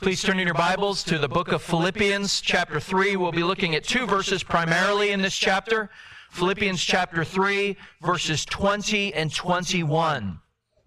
Please turn in your Bibles to the book of Philippians, chapter 3. We'll be looking at two verses primarily in this chapter. Philippians chapter 3, verses 20 and 21.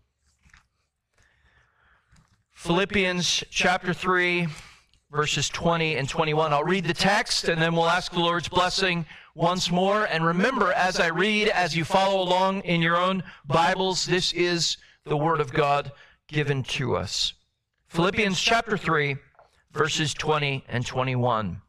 Philippians chapter 3, verses 20 and 21. I'll read the text, and then we'll ask the Lord's blessing once more. And remember, as I read, as you follow along in your own Bibles, this is the Word of God given to us. Philippians chapter 3, verses 20 and 21.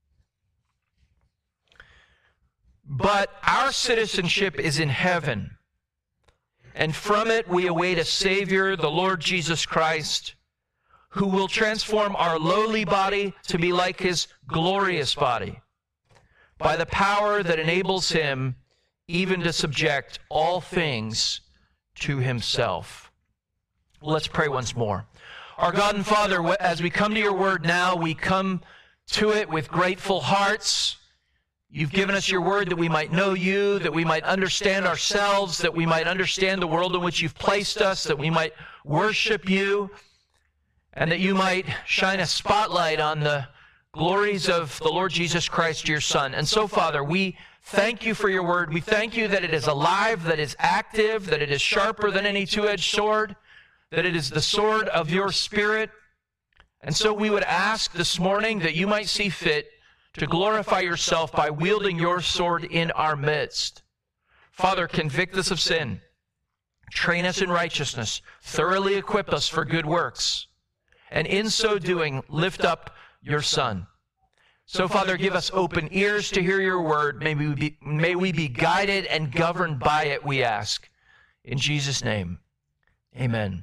But our citizenship is in heaven, and from it we await a Savior, the Lord Jesus Christ, who will transform our lowly body to be like His glorious body, by the power that enables Him even to subject all things to Himself. Let's pray once more. Our God and Father, as we come to your word now, we come to it with grateful hearts. You've given us your word that we might know you, that we might understand ourselves, that we might understand the world in which you've placed us, that we might worship you, and that you might shine a spotlight on the glories of the Lord Jesus Christ, your Son. And so, Father, we thank you for your word. We thank you that it is alive, that it is active, that it is sharper than any two-edged sword, that it is the sword of your Spirit. And so we would ask this morning that you might see fit to glorify yourself by wielding your sword in our midst. Father, convict us of sin, train us in righteousness, thoroughly equip us for good works, and in so doing, lift up your Son. So, Father, give us open ears to hear your word. May we be guided and governed by it, we ask. In Jesus' name, amen.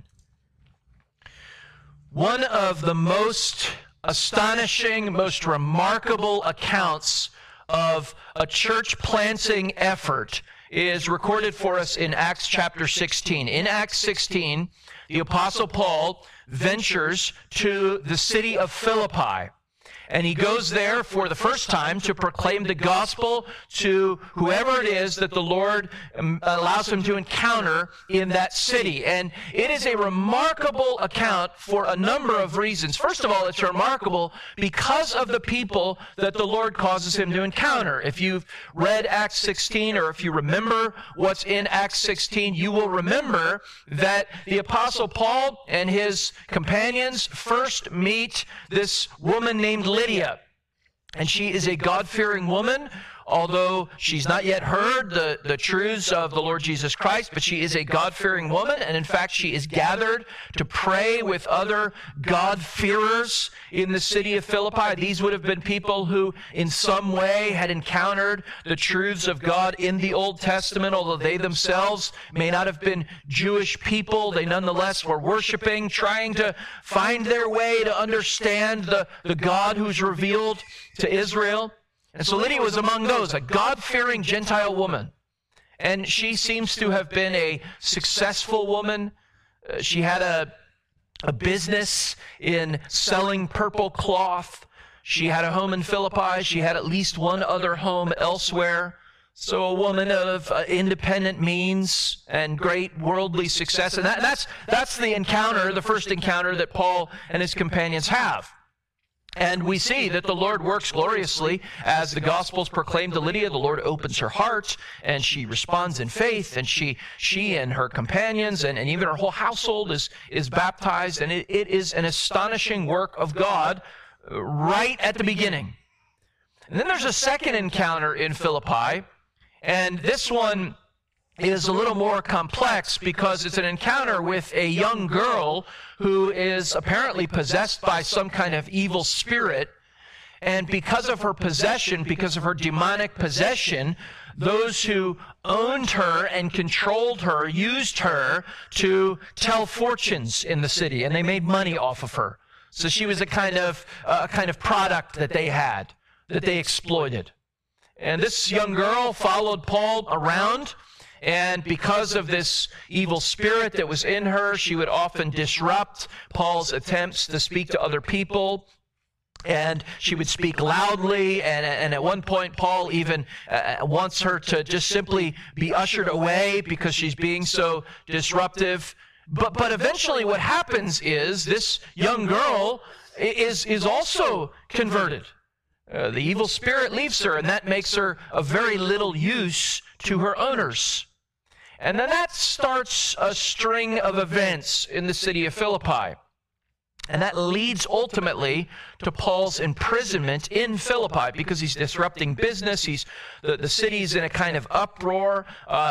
One of the most astonishing, most remarkable accounts of a church planting effort is recorded for us in Acts chapter 16. In Acts 16, the Apostle Paul ventures to the city of Philippi, and he goes there for the first time to proclaim the gospel to whoever it is that the Lord allows him to encounter in that city. And it is a remarkable account for a number of reasons. First of all, it's remarkable because of the people that the Lord causes him to encounter. If you've read Acts 16, or if you remember what's in Acts 16, you will remember that the Apostle Paul and his companions first meet this woman named Lydia. And she is a God-fearing woman, although she's not yet heard the truths of the Lord Jesus Christ, but she is a God-fearing woman, and in fact, she is gathered to pray with other God-fearers in the city of Philippi. These would have been people who, in some way, had encountered the truths of God in the Old Testament, although they themselves may not have been Jewish people. They nonetheless were worshiping, trying to find their way to understand the God who's revealed to Israel. And so Lydia was among those, a God-fearing Gentile woman. And she seems to have been a successful woman. She had a business in selling purple cloth. She had a home in Philippi. She had at least one other home elsewhere. So a woman of independent means and great worldly success. And that's the encounter, the first encounter that Paul and his companions have. And we see that the Lord works gloriously as the gospel's proclaimed to Lydia. The Lord opens her heart, and she responds in faith, and she and her companions and even her whole household is baptized, and it is an astonishing work of God right at the beginning. And then there's a second encounter in Philippi, and this one is a little more complex because it's an encounter with a young girl who is apparently possessed by some kind of evil spirit. And because of her possession, because of her demonic possession, those who owned her and controlled her used her to tell fortunes in the city, and they made money off of her. So she was a kind of product that they had, that they exploited. And this young girl followed Paul around, and because of this evil spirit that was in her, she would often disrupt Paul's attempts to speak to other people. And she would speak loudly, and at one point Paul even wants her to just simply be ushered away because she's being so disruptive. But eventually what happens is this young girl is also converted. The evil spirit leaves her, and that makes her of very little use to her owners. And then that starts a string of events in the city of Philippi. And that leads ultimately to Paul's imprisonment in Philippi because he's disrupting business. The city's in a kind of uproar.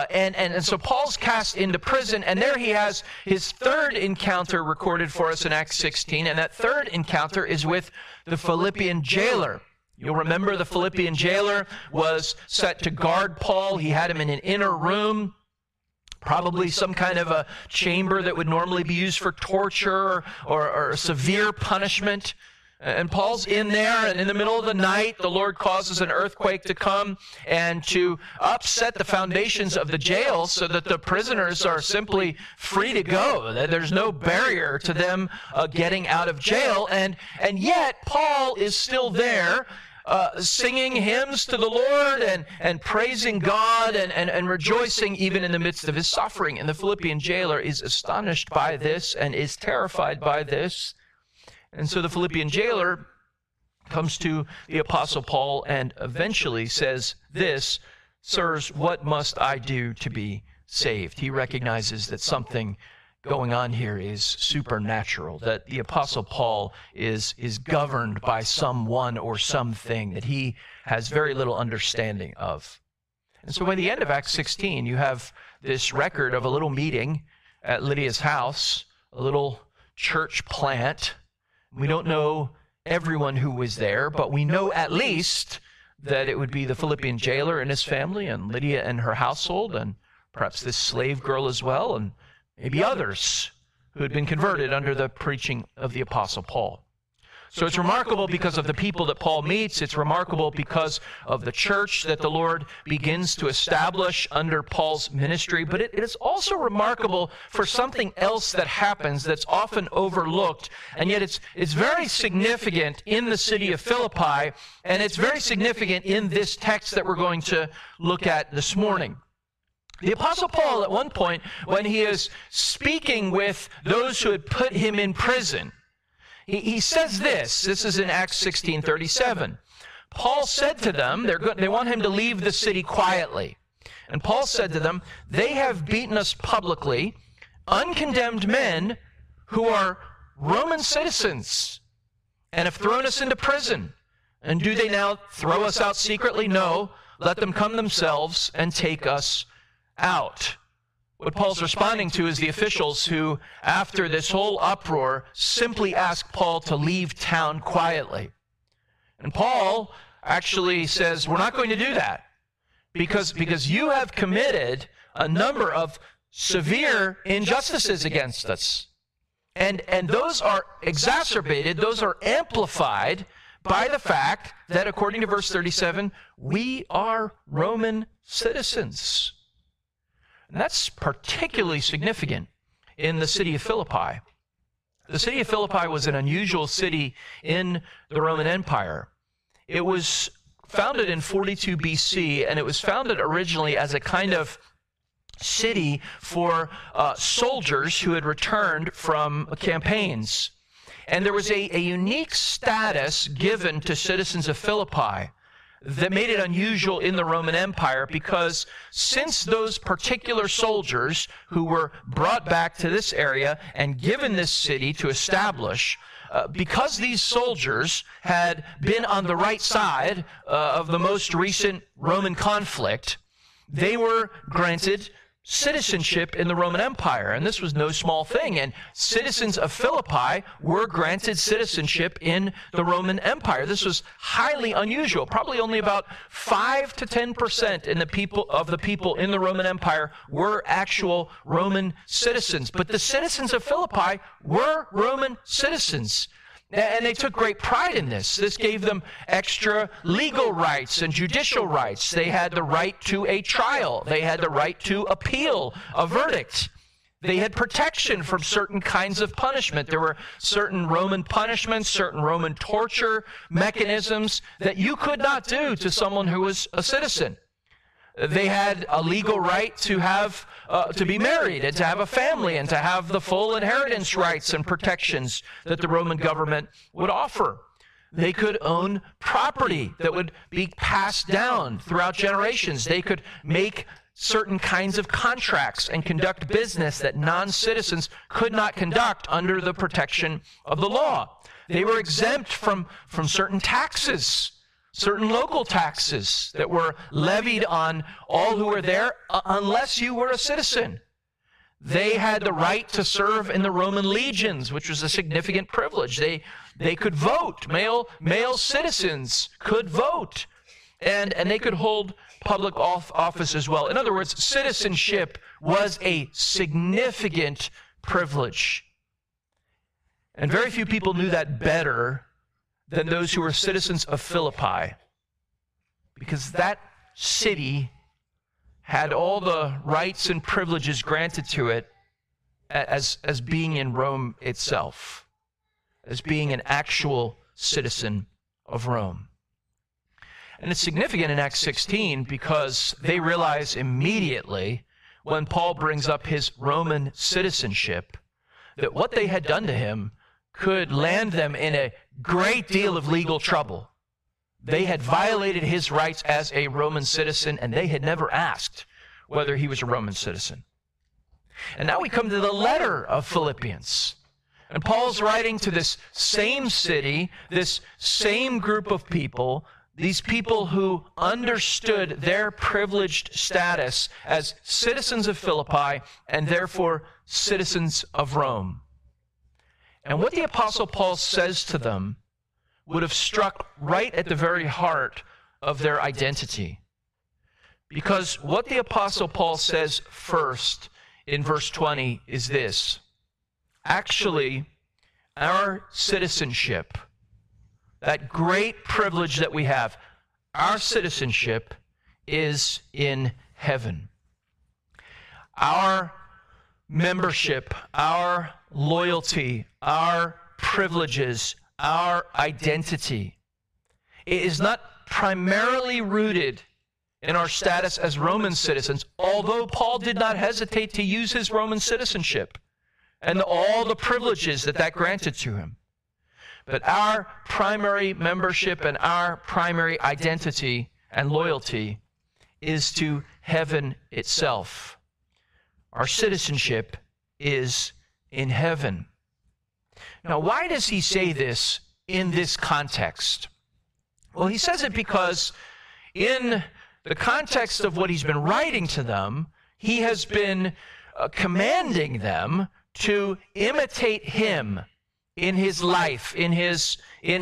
And so Paul's cast into prison, and there he has his third encounter recorded for us in Acts 16. And that third encounter is with the Philippian jailer. You'll remember the Philippian jailer was set to guard Paul. He had him in an inner room, probably some kind of a chamber that would normally be used for torture or severe punishment. And Paul's in there, and in the middle of the night, the Lord causes an earthquake to come and to upset the foundations of the jail so that the prisoners are simply free to go. There's no barrier to them getting out of jail. And yet, Paul is still there, singing hymns to the Lord and praising God and rejoicing even in the midst of his suffering. And the Philippian jailer is astonished by this and is terrified by this. And so the Philippian jailer comes to the Apostle Paul and eventually says this, "Sirs, what must I do to be saved?" He recognizes that something going on here is supernatural, that the Apostle Paul is governed by someone or something that he has very little understanding of. And so by the end of Acts 16, you have this record of a little meeting at Lydia's house, a little church plant. We don't know everyone who was there, but we know at least that it would be the Philippian jailer and his family, and Lydia and her household, and perhaps this slave girl as well, and maybe others who had been converted under the preaching of the Apostle Paul. So it's remarkable because of the people that Paul meets. It's remarkable because of the church that the Lord begins to establish under Paul's ministry. But it is also remarkable for something else that happens that's often overlooked. And yet it's very significant in the city of Philippi. And it's very significant in this text that we're going to look at this morning. The Apostle Paul, at one point, when he is speaking with those who had put him in prison, he says this is in Acts 16:37. Paul said to them, they want him to leave the city quietly. And Paul said to them, "They have beaten us publicly, uncondemned men who are Roman citizens, and have thrown us into prison. And do they now throw us out secretly? No, let them come themselves and take us out." What Paul's responding to is the officials who, after this whole uproar, simply ask Paul to leave town quietly. And Paul actually says, "We're not going to do that because you have committed a number of severe injustices against us. And those are exacerbated, those are amplified by the fact that, according to verse 37, we are Roman citizens." And that's particularly significant in the city of Philippi. The city of Philippi was an unusual city in the Roman Empire. It was founded in 42 BC, and it was founded originally as a kind of city for soldiers who had returned from campaigns. And there was a unique status given to citizens of Philippi that made it unusual in the Roman Empire, because since those particular soldiers who were brought back to this area and given this city to establish, because these soldiers had been on the right side of the most recent Roman conflict, they were granted citizenship in the Roman Empire. And this was no small thing. And citizens of Philippi were granted citizenship in the Roman Empire. This was highly unusual. Probably only about 5 to 10% of the people in the Roman Empire were actual Roman citizens. But the citizens of Philippi were Roman citizens. And they took great pride in this. This gave them extra legal rights and judicial rights. They had the right to a trial. They had the right to appeal a verdict. They had protection from certain kinds of punishment. There were certain Roman punishments, certain Roman torture mechanisms that you could not do to someone who was a citizen. They had a legal right to have to be married and to have a family and to have the full inheritance rights and protections that the Roman government would offer. They could own property that would be passed down throughout generations. They could make certain kinds of contracts and conduct business that non-citizens could not conduct under the protection of the law. They were exempt from certain taxes, certain local taxes that were levied on all who were there unless you were a citizen. They had the right to serve in the Roman legions, which was a significant privilege. They could vote. Male citizens could vote. And they could hold public office as well. In other words, citizenship was a significant privilege. And very few people knew that better than those who were citizens of Philippi, because that city had all the rights and privileges granted to it as being in Rome itself, as being an actual citizen of Rome. And it's significant in Acts 16 because they realize immediately when Paul brings up his Roman citizenship that what they had done to him could land them in a great deal of legal trouble. They had violated his rights as a Roman citizen, and they had never asked whether he was a Roman citizen. And now we come to the letter of Philippians. And Paul's writing to this same city, this same group of people, these people who understood their privileged status as citizens of Philippi and therefore citizens of Rome. And what the Apostle Paul says to them would have struck right at the very heart of their identity. Because what the Apostle Paul says first in verse 20 is this: actually, our citizenship, that great privilege that we have, our citizenship is in heaven. Our membership, our loyalty, our privileges, our identity is not primarily rooted in our status as Roman citizens, although Paul did not hesitate to use his Roman citizenship and all the privileges that granted to him. But our primary membership and our primary identity and loyalty is to heaven itself. Our citizenship is in heaven. Now, why does he say this in this context? Well, he says it because in the context of what he's been writing to them, he has been commanding them to imitate him in his life, in his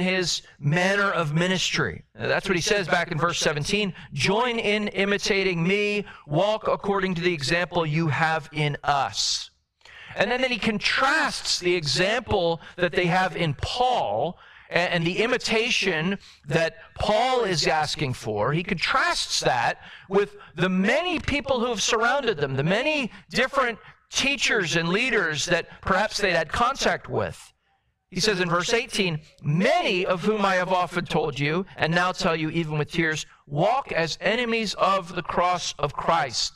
manner of ministry. That's what he says back in verse 17. Join in imitating me, walk according to the example you have in us. And then he contrasts the example that they have in Paul and the imitation that Paul is asking for. He contrasts that with the many people who have surrounded them, the many different teachers and leaders that perhaps they had contact with. He says in verse 18, many of whom I have often told you, and now tell you even with tears, walk as enemies of the cross of Christ.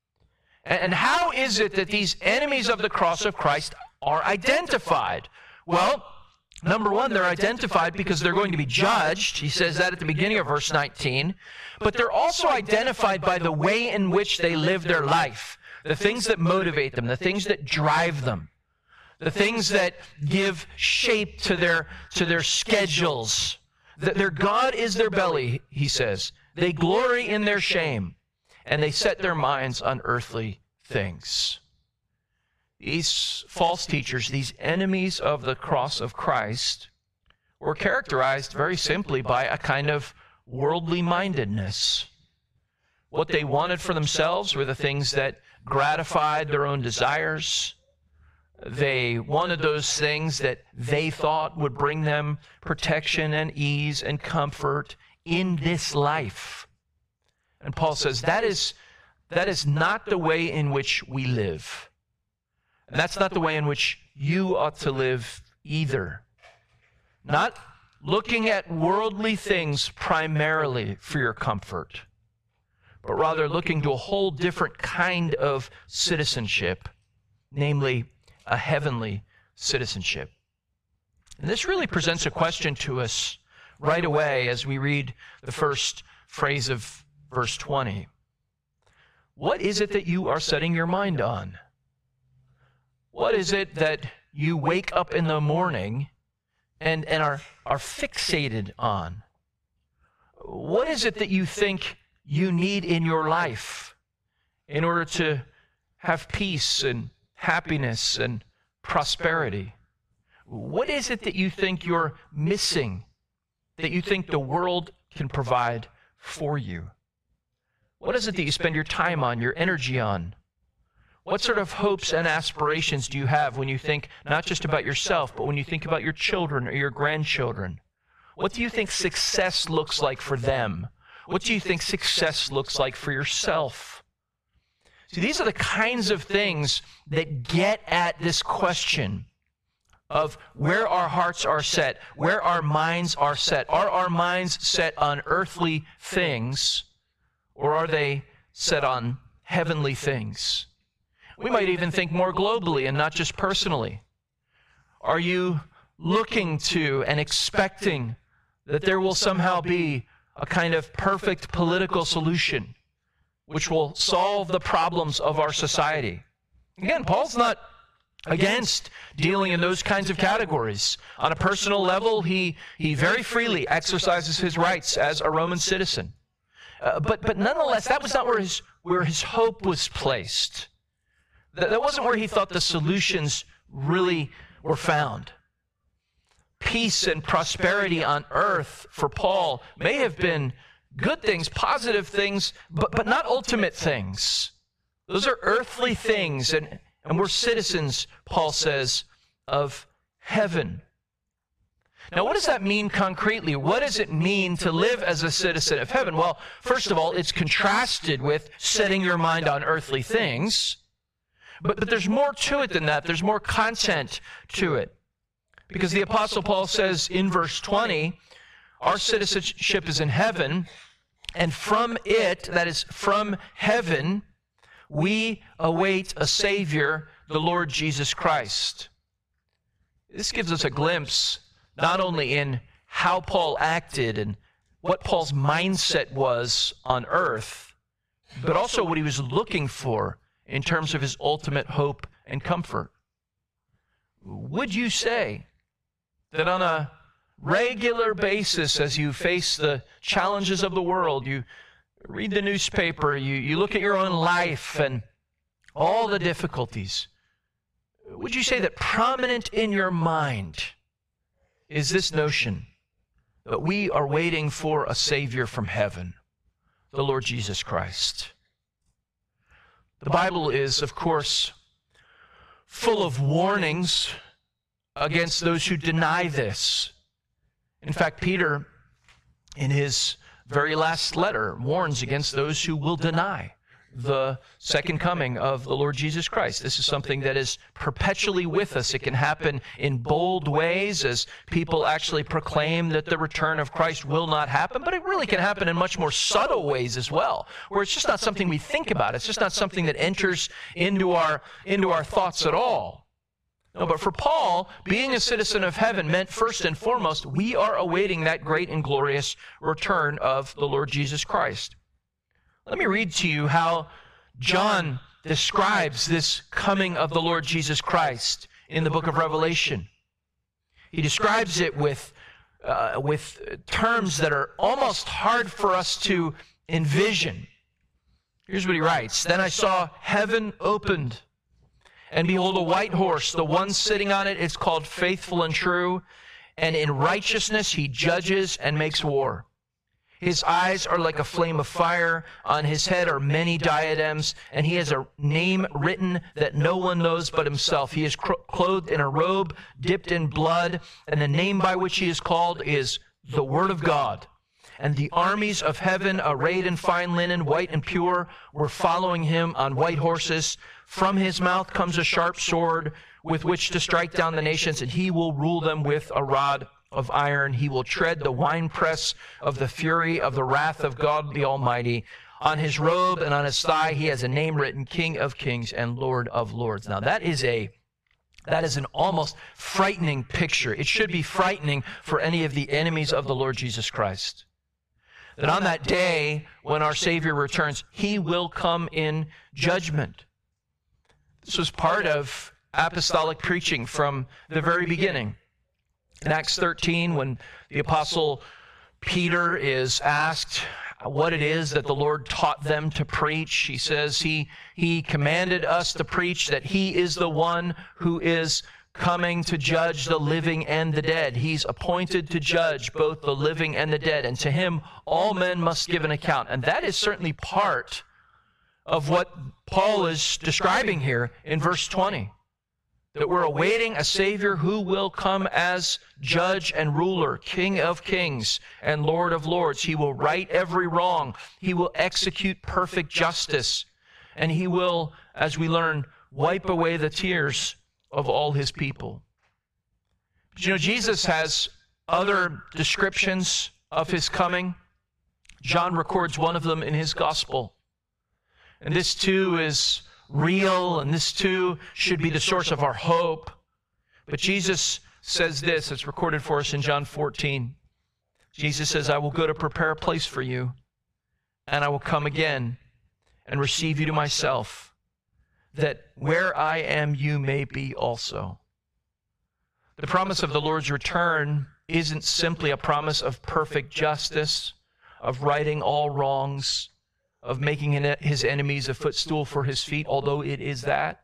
And how is it that these enemies of the cross of Christ are identified? Well, number one, they're identified because they're going to be judged. He says that at the beginning of verse 19. But they're also identified by the way in which they live their life, the things that motivate them, the things that drive them, the things that give shape to their schedules. Their God is their belly, he says. They glory in their shame, and they set their minds on earthly things. These false teachers, these enemies of the cross of Christ, were characterized very simply by a kind of worldly mindedness. What they wanted for themselves were the things that gratified their own desires. They wanted those things that they thought would bring them protection and ease and comfort in this life. And Paul says that is not the way in which we live. And that's not the way in which you ought to live either. Not looking at worldly things primarily for your comfort, but rather looking to a whole different kind of citizenship, namely a heavenly citizenship. And this really presents a question to us right away as we read the first phrase of verse 20. What is it that you are setting your mind on? What is it that you wake up in the morning and are fixated on? What is it that you think you need in your life in order to have peace and happiness and prosperity? What is it that you think you're missing, that you think the world can provide for you? What is it that you spend your time on, your energy on? What sort of hopes and aspirations do you have when you think not just about yourself, but when you think about your children or your grandchildren? What do you think success looks like for them? What do you think success looks like for yourself? See, these are the kinds of things that get at this question of where our hearts are set, where our minds are set. Are our minds set on earthly things, or are they set on heavenly things? We might even think more globally and not just personally. Are you looking to and expecting that there will somehow be a kind of perfect political solution which will solve the problems of our society? Again, Paul's not against dealing in those kinds of categories. On a personal level, he very freely exercises his rights as a Roman citizen. But nonetheless, that was not where his hope was placed. That wasn't where he thought the solutions really were found. Peace and prosperity on earth for Paul may have been good things, positive things, but not ultimate things. Those are earthly things, and we're citizens, Paul says, of heaven. Now, what does that mean concretely? What does it mean to live as a citizen of heaven? Well, first of all, it's contrasted with setting your mind on earthly things. But there's more to it than that. There's more content to it. Because the Apostle Paul says in verse 20, our citizenship is in heaven, and from it, that is from heaven, we await a Savior, the Lord Jesus Christ. This gives us a glimpse not only in how Paul acted and what Paul's mindset was on earth, but also what he was looking for in terms of his ultimate hope and comfort. Would you say that on a regular basis, as you face the challenges of the world, you read the newspaper, you look at your own life and all the difficulties, would you say that prominent in your mind is this notion that we are waiting for a Savior from heaven, the Lord Jesus Christ? The Bible is, of course, full of warnings against those who deny this. In fact, Peter, in his very last letter, warns against those who will deny the second coming of the Lord Jesus Christ. This is something that is perpetually with us. It can happen in bold ways as people actually proclaim that the return of Christ will not happen, but it really can happen in much more subtle ways as well, where it's just not something we think about. It's just not something that enters into our thoughts at all. No, but for Paul, being a citizen of heaven meant first and foremost, we are awaiting that great and glorious return of the Lord Jesus Christ. Let me read to you how John describes this coming of the Lord Jesus Christ in the book of Revelation. He describes it with terms that are almost hard for us to envision. Here's what he writes. Then I saw heaven opened, and behold, a white horse. The one sitting on it is called Faithful and True, and in righteousness he judges and makes war. His eyes are like a flame of fire. On his head are many diadems, and he has a name written that no one knows but himself. He is clothed in a robe dipped in blood, and the name by which he is called is the Word of God. And the armies of heaven, arrayed in fine linen, white and pure, were following him on white horses. From his mouth comes a sharp sword with which to strike down the nations, and he will rule them with a rod of iron. He will tread the winepress of the fury of the wrath of God the Almighty. On his robe and on his thigh, he has a name written, King of Kings and Lord of Lords. Now, that is an almost frightening picture. It should be frightening for any of the enemies of the Lord Jesus Christ. That on that day, when our Savior returns, he will come in judgment. This was part of apostolic preaching from the very beginning. In Acts 13, when the Apostle Peter is asked what it is that the Lord taught them to preach, he says he commanded us to preach that he is the one who is coming to judge the living and the dead. He's appointed to judge both the living and the dead, and to him all men must give an account. And that is certainly part of what Paul is describing here in verse 20. That we're awaiting a Savior who will come as judge and ruler, King of Kings and Lord of Lords. He will right every wrong. He will execute perfect justice. And he will, as we learn, wipe away the tears of all his people. But you know, Jesus has other descriptions of his coming. John records one of them in his gospel. And this too is real, and this too should be the source of our hope. But Jesus says this, it's recorded for us in John 14. Jesus says, I will go to prepare a place for you, and I will come again and receive you to myself, that where I am, you may be also. The promise of the Lord's return isn't simply a promise of perfect justice, of righting all wrongs, of making his enemies a footstool for his feet, although it is that.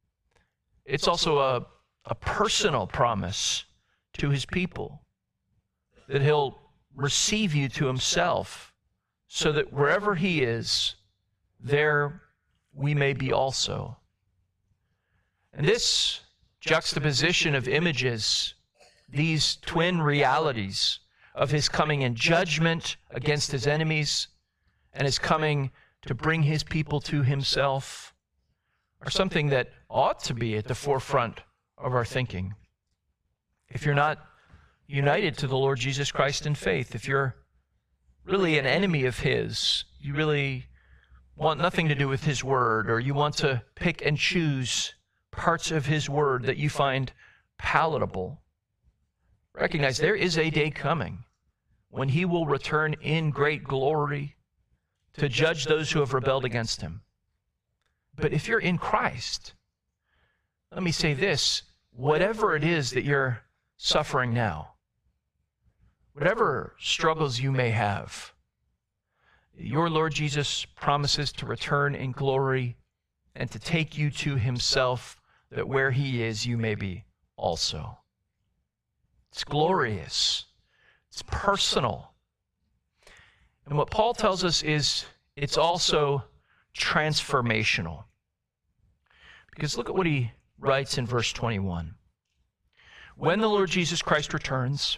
It's also a personal promise to his people, that he'll receive you to himself, so that wherever he is, there we may be also. And this juxtaposition of images, these twin realities of his coming in judgment against his enemies and his coming to bring his people to himself, are something that ought to be at the forefront of our thinking. If you're not united to the Lord Jesus Christ in faith, if you're really an enemy of his, you really want nothing to do with his word, or you want to pick and choose parts of his word that you find palatable, recognize there is a day coming when he will return in great glory to judge those who have rebelled against him. But if you're in Christ, let me say this, whatever it is that you're suffering now, whatever struggles you may have, your Lord Jesus promises to return in glory and to take you to himself, that where he is, you may be also. It's glorious. It's personal. And what Paul tells us is it's also transformational. Because look at what he writes in verse 21. When the Lord Jesus Christ returns,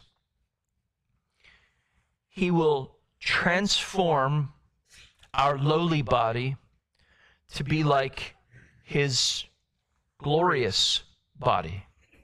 he will transform our lowly body to be like his glorious body.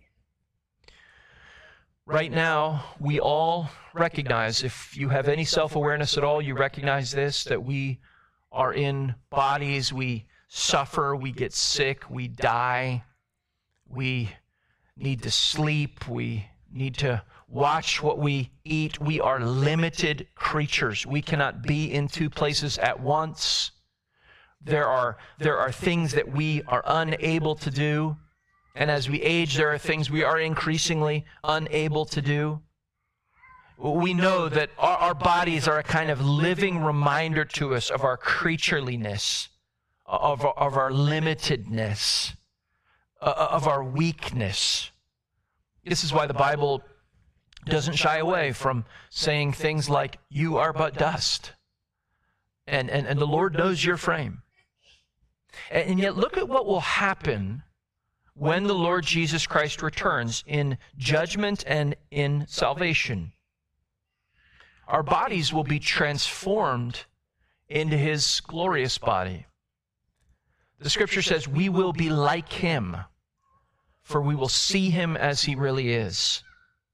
Right now, we all recognize, if you have any self-awareness at all, you recognize this, that we are in bodies, we suffer, we get sick, we die, we need to sleep, we need to watch what we eat. We are limited creatures. We cannot be in two places at once. There are things that we are unable to do. And as we age, there are things we are increasingly unable to do. We know that our bodies are a kind of living reminder to us of our creatureliness, of our limitedness, of our weakness. This is why the Bible doesn't shy away from saying things like, you are but dust. And the Lord knows your frame. And yet look at what will happen when the Lord Jesus Christ returns in judgment and in salvation. Our bodies will be transformed into his glorious body. The scripture says we will be like him, for we will see him as he really is.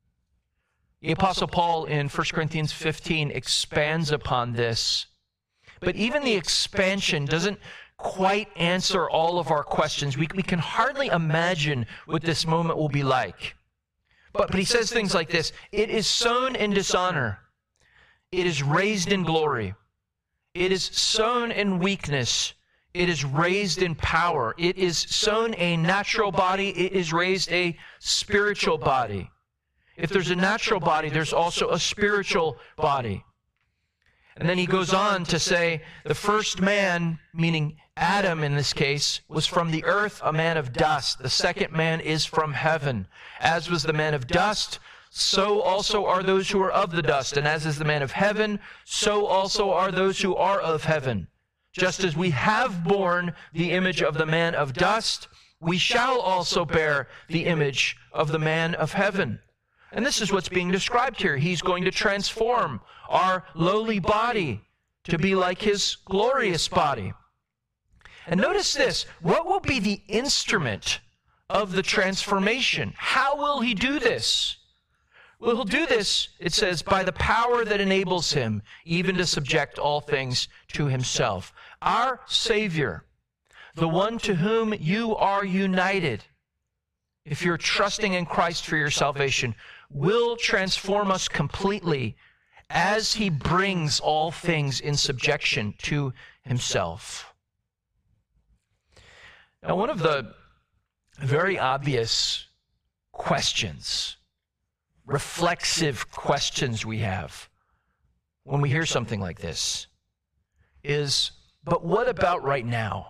The Apostle Paul in 1 Corinthians 15 expands upon this But even the expansion doesn't quite answer all of our questions. We can hardly imagine what this moment will be like. But he says things like this: it is sown in dishonor, it is raised in glory. It is sown in weakness, it is raised in power. It is sown a natural body, it is raised a spiritual body. If there's a natural body, there's also a spiritual body. And then he goes on to say, the first man, meaning Adam in this case, was from the earth, a man of dust. The second man is from heaven. As was the man of dust, so also are those who are of the dust. And as is the man of heaven, so also are those who are of heaven. Just as we have borne the image of the man of dust, we shall also bear the image of the man of heaven. And this is what's being described here. He's going to transform our lowly body to be like his glorious body. And notice this: what will be the instrument of the transformation? How will he do this? Well, he'll do this, it says, by the power that enables him even to subject all things to himself. Our Savior, the one to whom you are united, if you're trusting in Christ for your salvation, will transform us completely as he brings all things in subjection to himself. Now, one of the very obvious questions, reflexive questions we have when we hear something like this is, but what about right now?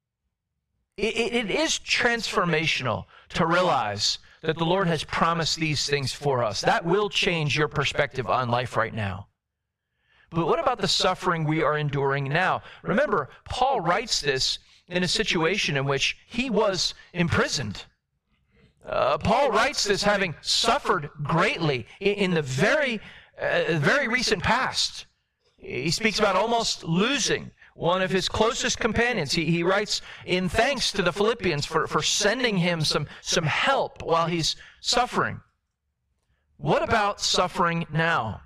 It is transformational to realize that the Lord has promised these things for us. That will change your perspective on life right now. But what about the suffering we are enduring now? Remember, Paul writes this in a situation in which he was imprisoned. Paul writes this having suffered greatly in the very recent past. He speaks about almost losing one of his closest companions. He writes in thanks to the Philippians for sending him some help while he's suffering. What about suffering now?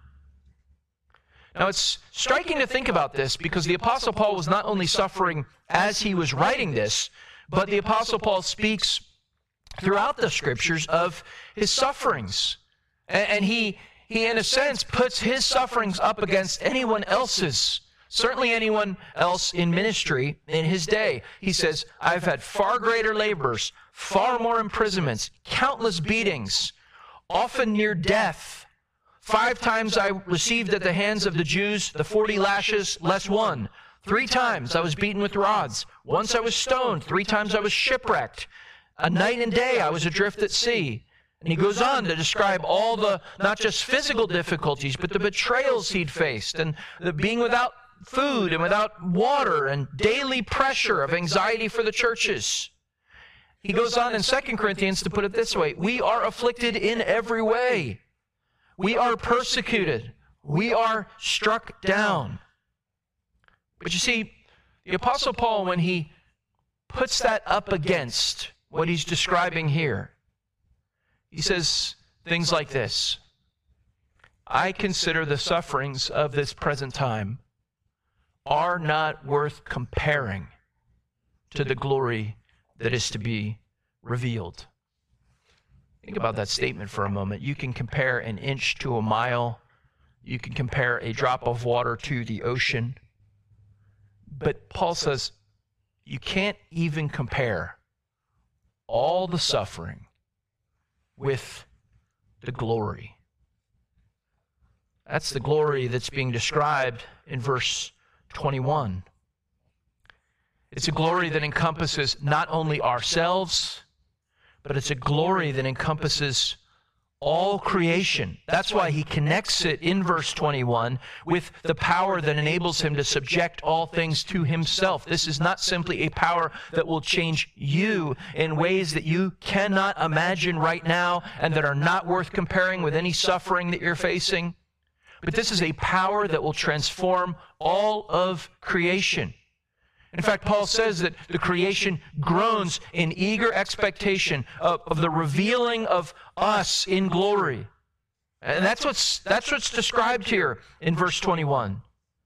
Now, it's striking to think about this because the Apostle Paul was not only suffering as he was writing this, but the Apostle Paul speaks throughout the Scriptures of his sufferings. And he in a sense, puts his sufferings up against anyone else's. Certainly anyone else in ministry in his day. He says, I've had far greater labors, far more imprisonments, countless beatings, often near death. 5 times I received at the hands of the Jews the 40 lashes less one. 3 times I was beaten with rods. Once I was stoned. 3 times I was shipwrecked. A night and day I was adrift at sea. And he goes on to describe all the, not just physical difficulties, but the betrayals he'd faced, and the being without food and without water, and daily pressure of anxiety for the churches. He goes on in 2 Corinthians to put it this way: we are afflicted in every way. We are persecuted. We are struck down. But you see, the Apostle Paul, when he puts that up against what he's describing here, he says things like this: I consider the sufferings of this present time are not worth comparing to the glory that is to be revealed. Think about that statement for a moment. You can compare an inch to a mile. You can compare a drop of water to the ocean. But Paul says you can't even compare all the suffering with the glory. That's the glory that's being described in verse 21. It's a glory that encompasses not only ourselves, but it's a glory that encompasses all creation. That's why he connects it in verse 21 with the power that enables him to subject all things to himself. This is not simply a power that will change you in ways that you cannot imagine right now and that are not worth comparing with any suffering that you're facing. But this is a power that will transform all of creation. In fact, Paul says that the creation groans in eager expectation of the revealing of us in glory. And that's what's described here in verse 21.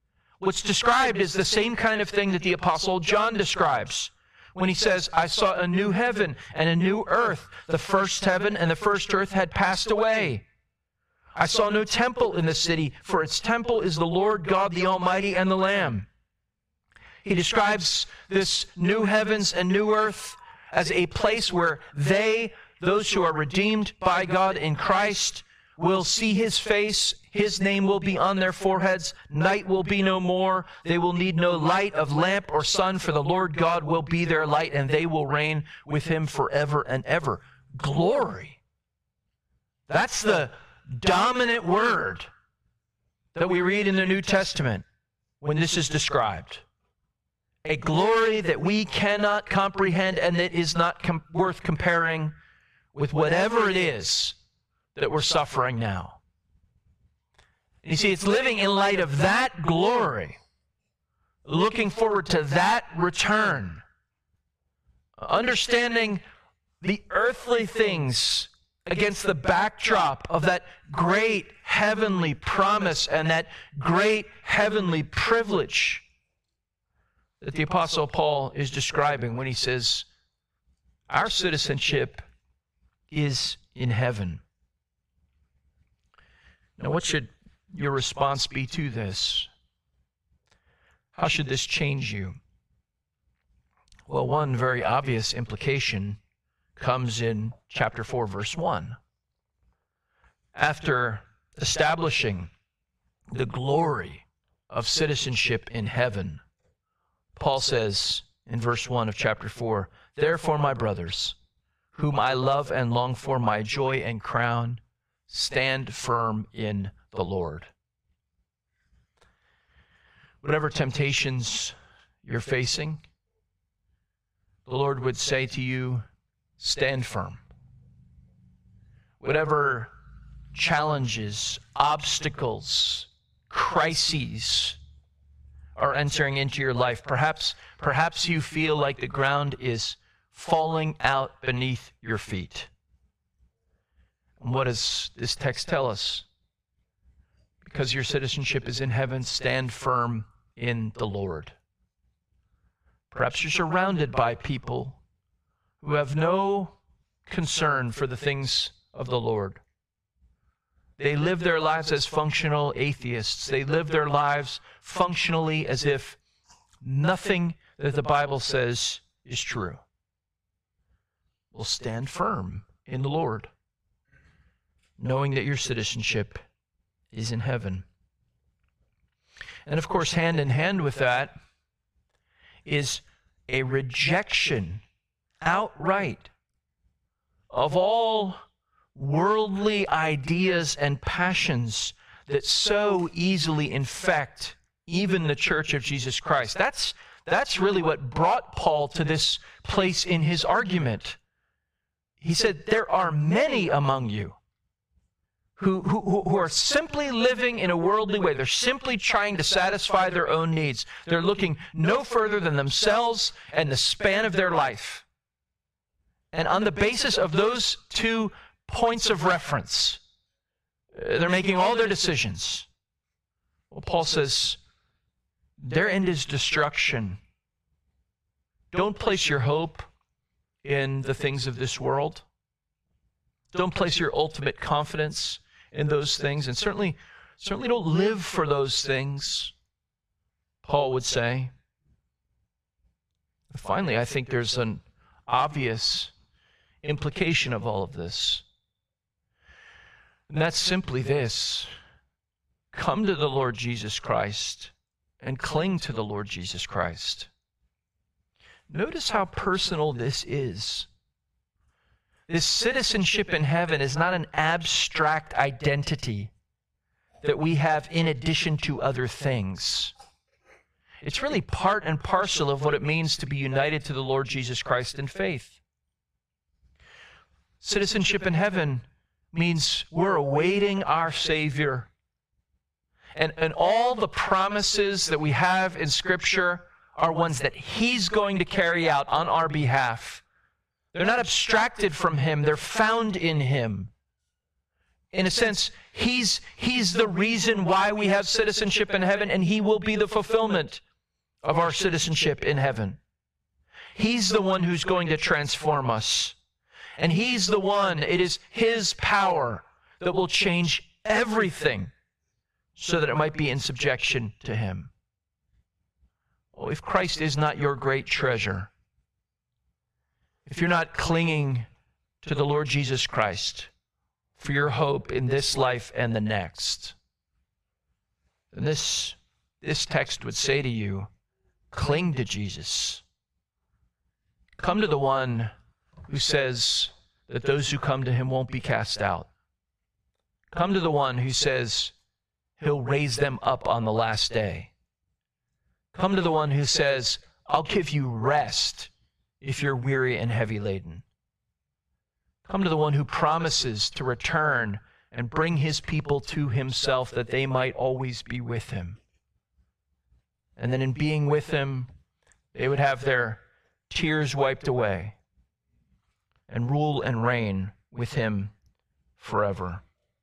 what's described is the same kind of thing that the Apostle John describes when he says, I saw a new heaven and a new earth. The first heaven and the first earth had passed away. I saw no temple in the city, for its temple is the Lord God, the Almighty, and the Lamb. He describes this new heavens and new earth as a place where those who are redeemed by God in Christ, will see His face. His name will be on their foreheads. Night will be no more. They will need no light of lamp or sun, for the Lord God will be their light, and they will reign with Him forever and ever. Glory. That's the dominant word that we read in the New Testament when this is described. A glory that we cannot comprehend and that is not worth comparing with whatever it is that we're suffering now. And you see, it's living in light of that glory, looking forward to that return, understanding the earthly things against the backdrop of that great heavenly promise and that great heavenly privilege that the Apostle Paul is describing when he says, our citizenship is in heaven. Now, what should your response be to this? How should this change you? Well, one very obvious implication comes in chapter 4, verse 1. After establishing the glory of citizenship in heaven, Paul says in verse 1 of chapter 4, therefore, my brothers, whom I love and long for, my joy and crown, stand firm in the Lord. Whatever temptations you're facing, the Lord would say to you, stand firm. Whatever challenges, obstacles, crises are entering into your life, perhaps you feel like the ground is falling out beneath your feet. And what does this text tell us? Because your citizenship is in heaven, stand firm in the Lord. Perhaps you're surrounded by people who have no concern for the things of the Lord. They live their lives as functional atheists. They live their lives functionally as if nothing that the Bible says is true. Well, stand firm in the Lord, knowing that your citizenship is in heaven. And of course, hand in hand with that is a rejection outright of all worldly ideas and passions that so easily infect even the Church of Jesus Christ. That's really what brought Paul to this place in his argument. He said, there are many among you who are simply living in a worldly way. They're simply trying to satisfy their own needs. They're looking no further than themselves and the span of their life. And on the basis of those two points of reference, they're making all their decisions. Well, Paul says, their end is destruction. Don't place your hope in the things of this world. Don't place your ultimate confidence in those things, and certainly don't live for those things, Paul would say. Finally, I think there's an obvious implication of all of this. And that's simply this: come to the Lord Jesus Christ and cling to the Lord Jesus Christ. Notice how personal this is. This citizenship in heaven is not an abstract identity that we have in addition to other things. It's really part and parcel of what it means to be united to the Lord Jesus Christ in faith. Citizenship in heaven means we're awaiting our Savior. And all the promises that we have in Scripture are ones that He's going to carry out on our behalf. They're not abstracted from Him. They're found in Him. In a sense, he's the reason why we have citizenship in heaven, and he will be the fulfillment of our citizenship in heaven. He's the one who's going to transform us. And he's the one, it is his power that will change everything so that it might be in subjection to him. Oh, if Christ is not your great treasure, if you're not clinging to the Lord Jesus Christ for your hope in this life and the next, then this text would say to you, cling to Jesus. Come to the one who says that those who come to him won't be cast out. Come to the one who says he'll raise them up on the last day. Come to the one who says, I'll give you rest if you're weary and heavy laden. Come to the one who promises to return and bring his people to himself that they might always be with him. And then in being with him, they would have their tears wiped away and rule and reign with him forever.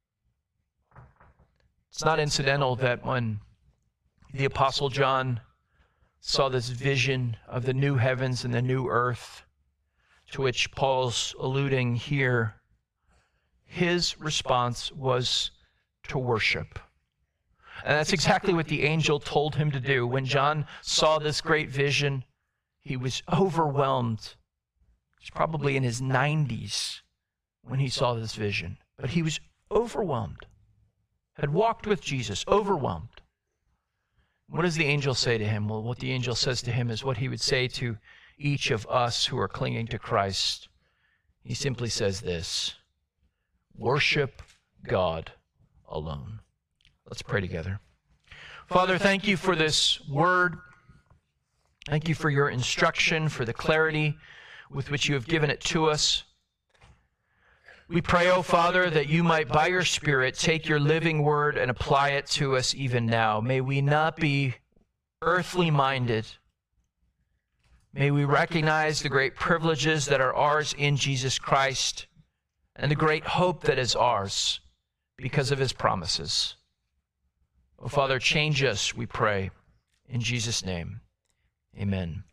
It's not incidental that when the Apostle John saw this vision of the new heavens and the new earth, to which Paul's alluding here, his response was to worship. And that's exactly what the angel told him to do. When John saw this great vision, he was overwhelmed. He's probably in his 90s when he saw this vision. But he was overwhelmed. Had walked with Jesus, overwhelmed. What does the angel say to him? Well, what the angel says to him is what he would say to each of us who are clinging to Christ. He simply says this: worship God alone. Let's pray together. Father, thank you for this word. Thank you for your instruction, for the clarity with which you have given it to us. We pray, O Father, that you might, by your Spirit, take your living word and apply it to us even now. May we not be earthly minded. May we recognize the great privileges that are ours in Jesus Christ and the great hope that is ours because of his promises. O Father, change us, we pray. In Jesus' name, amen.